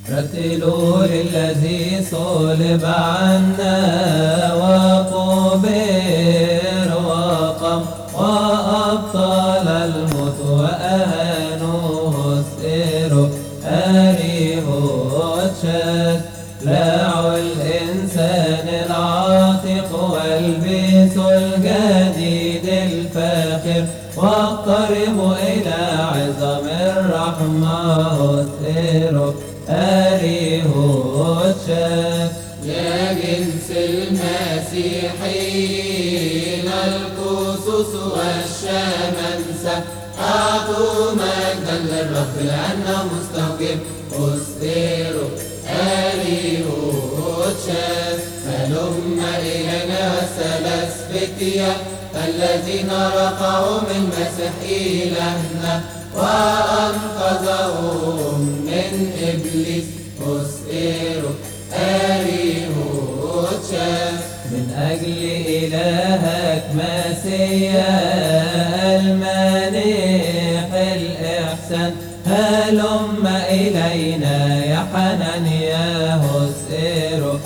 رتلوا للذي صلب عنا وقبر وقام وأبطل الموت وأهانوه اسئروا أريهوت شكلع الإنسان العاتق والبس الجديد الفاخر واقتربوا إلى عظم الرحمة اسئروا أريهوت يا جنس المسيحيين الكسوس والشمامسة أعطوا مجدا للرب لأنه مستوجب أسئروا أريهوت هلم إلينا الثلاث فتية الذين رفعوا من مسيح إلهنا وأنقذهم من إبليس أسئروا أريهوت من أجل إلهك مسيا المانح الإحسان هلم إلينا يا حنانيا اسئروا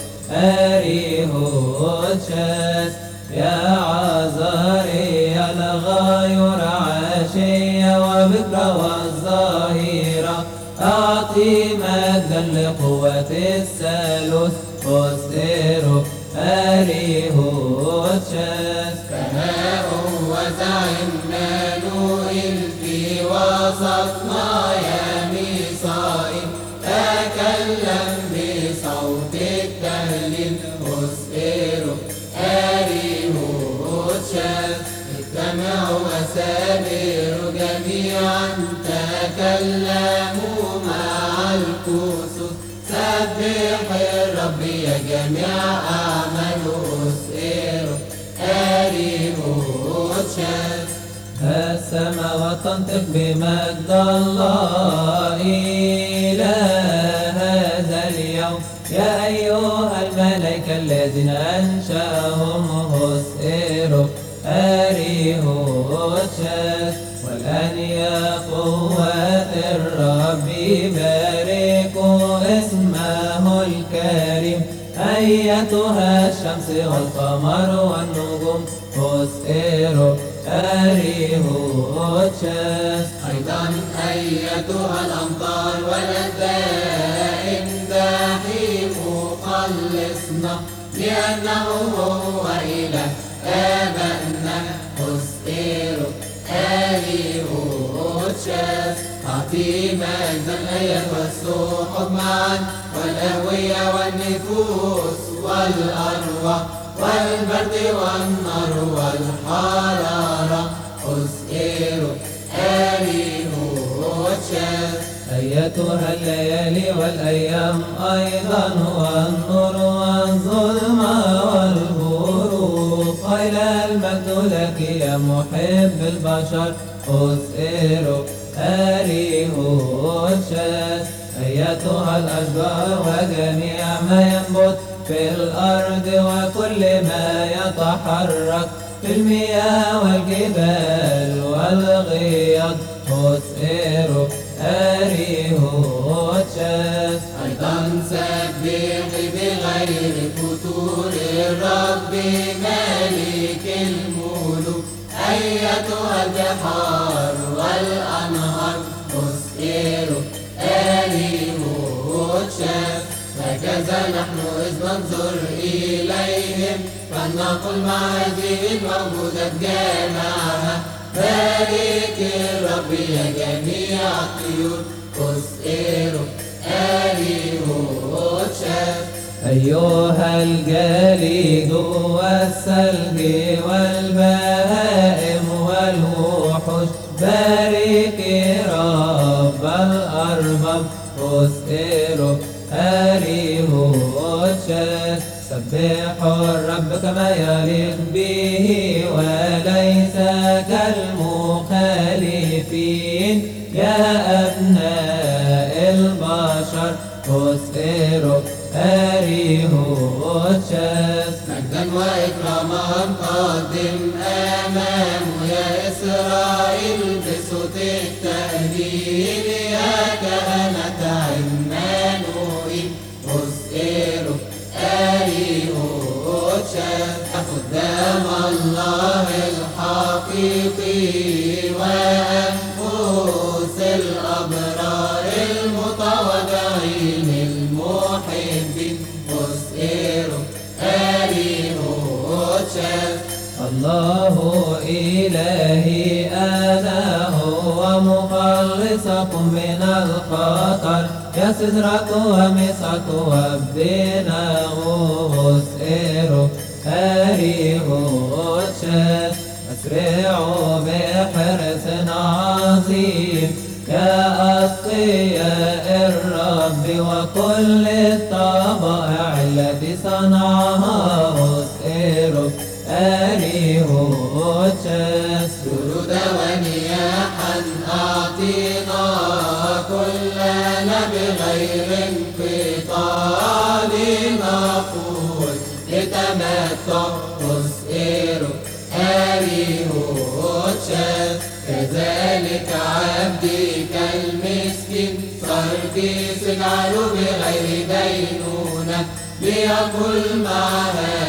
أريهوت يا عذاري الغير عشية وبكرة والظهيرة أعطي مجدا لقوة الثالوث اسئروا أريهوت فها هو عمانوئيل في وسطنا يا ميثائيل تكلم بصوت التهليل اسئروا أريهوت اجتمعوا وسابروا جميعا تكلموا مع الكسوس سبح الرب يا جميع أعماله اسئروا أريهوت السماوات تنطق بمجد الله إلى هذا اليوم يا أيها الملائكة الذين أنشأهم اسئروا أريهوت والآن يا قوات الرب باركوا اسمه الكريم أيتها الشمس والقمر والنجوم اسئروا أريهوت أيضا أيتها الأمطار والأدائم دحيم خلصنا لأنه هو إله آبائنا اسئروا أريهوت أعطي مجدا أيتها السحب معا والأهوية والنفوس والأرواح والبرد والنار والحرارة اسئروا أريهوت أيتها الليالي والأيام أيضا والنور والظلمة والغروب إلى المجد لك يا محب البشر اسئروا أريهوت أيتها الأشجار وجميع ما ينبت في الأرض وكل ما يتحرك في المياه والجبال والغياض اسئروا أريهوت أيضا سبحي بغير فتور الرب مالك الملوك أيتها البحار والأنهار اسئروا أريهوت هكذا نحن إذ ننظر إليهم فلنقل مع هذه الموجودات جماعها بارك الرب يا جميع الطيور اسئروا أريهوت أيها الجليد والثلج والبهائم والوحوش بارك رب الأرباب اسئروا أريهوت سبحوا الرب كما يليق به وليس كالمخالفين يا أبناء البشر اسئروا أريهوت مجدا وإكراما قدم أمامه يا إسرائيل بصوت التهليل يا كهنة عمانوئيل زعيم المحبين أسئروا أريهوتشاس. الله إلهي أنا هو مخلصكم من الخطر يا سدرك ومسعك وابناغوس إيرو أريهوتشاس. أسرعوا بحرص عظيم يا أتقياء الرب وكل الطبائع التي صنعها أسئرو أريهوتشاس. جنودا ونياحا أعطينا كلنا بغير انقطاع لنقول لتمتع أسئروا أريهوتشاس. كذلك عبدك المسكين سرجيس اجعله بغير دينونة ليقل معها